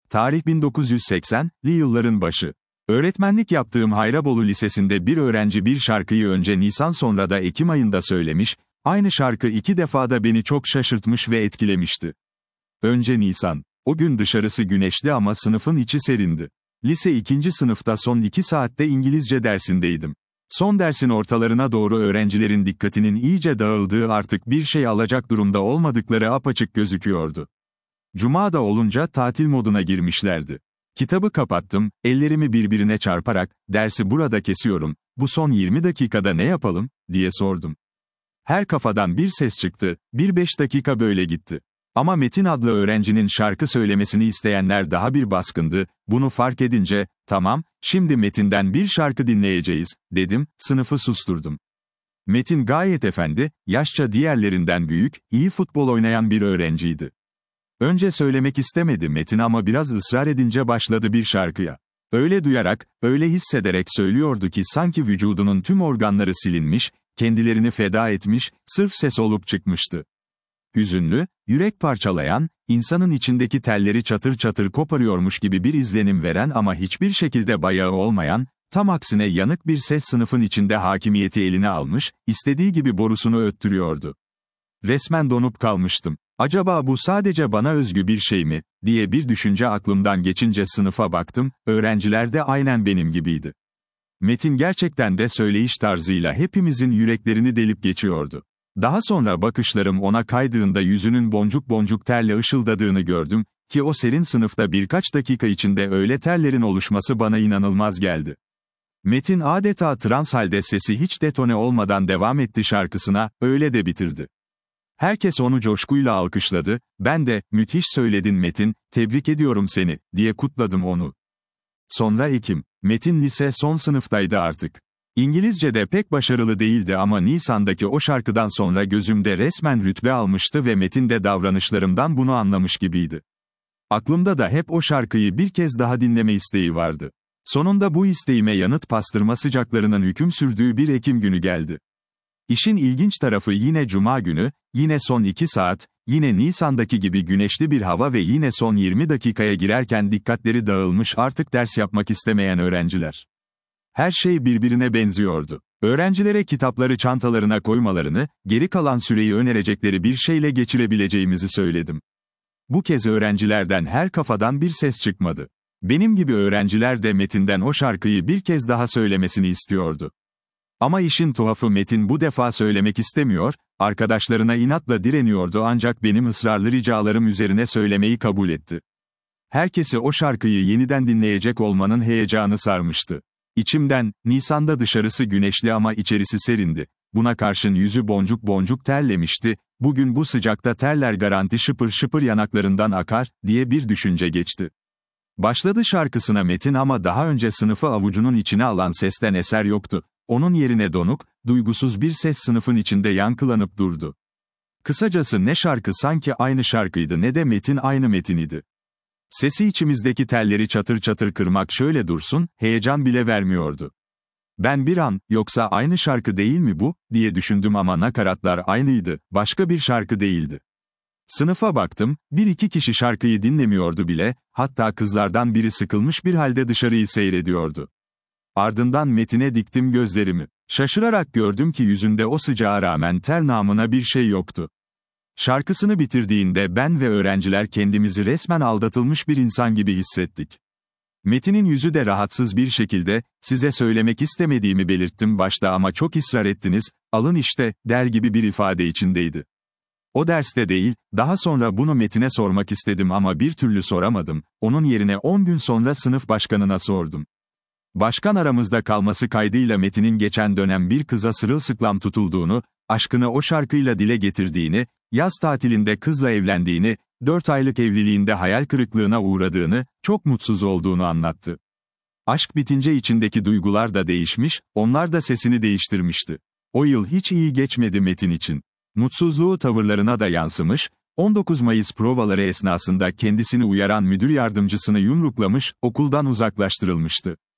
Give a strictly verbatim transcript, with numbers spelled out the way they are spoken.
Tarih bin dokuz yüz seksenli yılların başı. Öğretmenlik yaptığım Hayrabolu Lisesi'nde bir öğrenci bir şarkıyı önce Nisan sonra da Ekim ayında söylemiş, aynı şarkı iki defa da beni çok şaşırtmış ve etkilemişti. Önce Nisan. O gün dışarısı güneşli ama sınıfın içi serindi. Lise ikinci sınıfta son iki saatte İngilizce dersindeydim. Son dersin ortalarına doğru öğrencilerin dikkatinin iyice dağıldığı, artık bir şey alacak durumda olmadıkları apaçık gözüküyordu. Cuma da olunca tatil moduna girmişlerdi. Kitabı kapattım, ellerimi birbirine çarparak, dersi burada kesiyorum, bu son yirmi dakikada ne yapalım, diye sordum. Her kafadan bir ses çıktı, bir beş dakika böyle gitti. Ama Metin adlı öğrencinin şarkı söylemesini isteyenler daha bir baskındı, bunu fark edince, tamam, şimdi Metin'den bir şarkı dinleyeceğiz, dedim, sınıfı susturdum. Metin gayet efendi, yaşça diğerlerinden büyük, iyi futbol oynayan bir öğrenciydi. Önce söylemek istemedi Metin ama biraz ısrar edince başladı bir şarkıya. Öyle duyarak, öyle hissederek söylüyordu ki sanki vücudunun tüm organları silinmiş, kendilerini feda etmiş, sırf ses olup çıkmıştı. Hüzünlü, yürek parçalayan, insanın içindeki telleri çatır çatır koparıyormuş gibi bir izlenim veren ama hiçbir şekilde bayağı olmayan, tam aksine yanık bir ses sınıfın içinde hakimiyeti eline almış, istediği gibi borusunu öttürüyordu. Resmen donup kalmıştım. Acaba bu sadece bana özgü bir şey mi, diye bir düşünce aklımdan geçince sınıfa baktım, öğrenciler de aynen benim gibiydi. Metin gerçekten de söyleyiş tarzıyla hepimizin yüreklerini delip geçiyordu. Daha sonra bakışlarım ona kaydığında yüzünün boncuk boncuk terle ışıldadığını gördüm, ki o serin sınıfta birkaç dakika içinde öyle terlerin oluşması bana inanılmaz geldi. Metin adeta trans halde sesi hiç detone olmadan devam etti şarkısına, öyle de bitirdi. Herkes onu coşkuyla alkışladı, ben de, müthiş söyledin Metin, tebrik ediyorum seni, diye kutladım onu. Sonra Ekim. Metin lise son sınıftaydı artık. İngilizce'de pek başarılı değildi ama Nisan'daki o şarkıdan sonra gözümde resmen rütbe almıştı ve Metin de davranışlarımdan bunu anlamış gibiydi. Aklımda da hep o şarkıyı bir kez daha dinleme isteği vardı. Sonunda bu isteğime yanıt pastırma sıcaklarının hüküm sürdüğü bir Ekim günü geldi. İşin ilginç tarafı yine Cuma günü, yine son iki saat, yine Nisan'daki gibi güneşli bir hava ve yine son yirmi dakikaya girerken dikkatleri dağılmış, artık ders yapmak istemeyen öğrenciler. Her şey birbirine benziyordu. Öğrencilere kitapları çantalarına koymalarını, geri kalan süreyi önerecekleri bir şeyle geçirebileceğimizi söyledim. Bu kez öğrencilerden her kafadan bir ses çıkmadı. Benim gibi öğrenciler de Metin'den o şarkıyı bir kez daha söylemesini istiyordu. Ama işin tuhafı Metin bu defa söylemek istemiyor, arkadaşlarına inatla direniyordu ancak benim ısrarlı ricalarım üzerine söylemeyi kabul etti. Herkesi o şarkıyı yeniden dinleyecek olmanın heyecanı sarmıştı. İçimden, Nisan'da dışarısı güneşli ama içerisi serindi. Buna karşın yüzü boncuk boncuk terlemişti, bugün bu sıcakta terler garanti şıpır şıpır yanaklarından akar, diye bir düşünce geçti. Başladı şarkısına Metin ama daha önce sınıfı avucunun içine alan sesten eser yoktu. Onun yerine donuk, duygusuz bir ses sınıfın içinde yankılanıp durdu. Kısacası ne şarkı sanki aynı şarkıydı ne de Metin aynı Metin idi. Sesi içimizdeki telleri çatır çatır kırmak şöyle dursun, heyecan bile vermiyordu. Ben bir an, yoksa aynı şarkı değil mi bu, diye düşündüm ama nakaratlar aynıydı, başka bir şarkı değildi. Sınıfa baktım, bir iki kişi şarkıyı dinlemiyordu bile, hatta kızlardan biri sıkılmış bir halde dışarıyı seyrediyordu. Ardından Metin'e diktim gözlerimi. Şaşırarak gördüm ki yüzünde o sıcağa rağmen ter namına bir şey yoktu. Şarkısını bitirdiğinde ben ve öğrenciler kendimizi resmen aldatılmış bir insan gibi hissettik. Metin'in yüzü de rahatsız bir şekilde, size söylemek istemediğimi belirttim başta ama çok ısrar ettiniz, alın işte, der gibi bir ifade içindeydi. O derste değil, daha sonra bunu Metin'e sormak istedim ama bir türlü soramadım, onun yerine on gün sonra sınıf başkanına sordum. Başkan aramızda kalması kaydıyla Metin'in geçen dönem bir kıza sırılsıklam tutulduğunu, aşkını o şarkıyla dile getirdiğini, yaz tatilinde kızla evlendiğini, dört aylık evliliğinde hayal kırıklığına uğradığını, çok mutsuz olduğunu anlattı. Aşk bitince içindeki duygular da değişmiş, onlar da sesini değiştirmişti. O yıl hiç iyi geçmedi Metin için. Mutsuzluğu tavırlarına da yansımış, on dokuz Mayıs provaları esnasında kendisini uyaran müdür yardımcısını yumruklamış, okuldan uzaklaştırılmıştı.